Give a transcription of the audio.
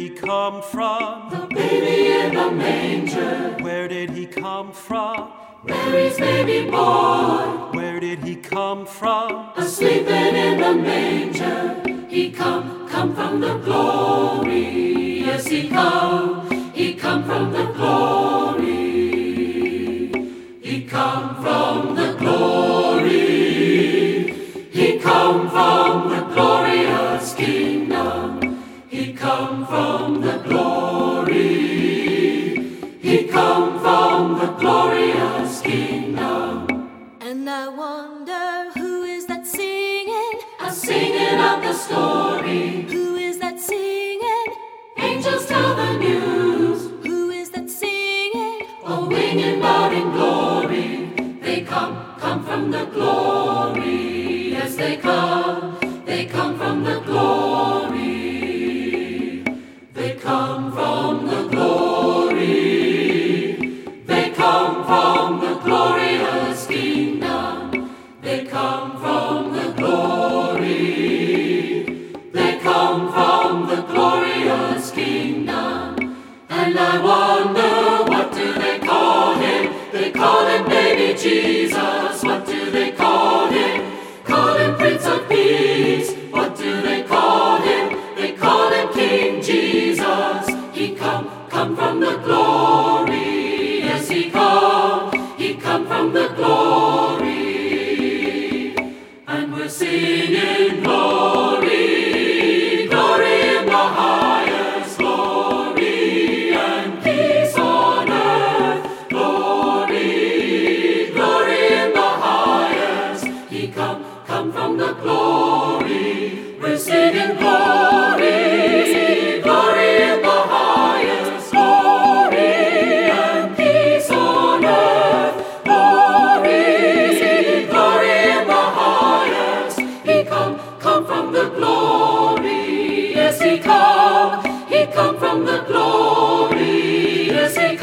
he come from? The baby in the manger. Where did he come from? Mary's baby boy. Where did he come from? Asleeping in the manger. He come from the glory. Yes, he come from the glory. He come from the glory. He come from the glorious kingdom. He come from the glory. He come from the glorious kingdom. And I wonder, who is that singing? A singing of the story. Who is that singing? Angels tell the news. Who is that singing? Oh, winging about in glory. They come from the glory. Yes, they come from the glory. They come from the glory. They come from the glorious kingdom. They come from the glory. They come from the glorious kingdom. And I wonder, what do they call him? They call him baby Jesus. What do they call him? Call him Prince of Peace. What do they call him? They call him King Jesus. He come from the glory. Yes, he come from the glory. And we're singing glory, glory in the highest, glory and peace on earth, glory, glory in the highest. He come from the glory. We're singing glory, glory in the highest, glory and peace on earth, glory, glory in the highest. He come from the glory. Yes, he come from the glory. Yes, he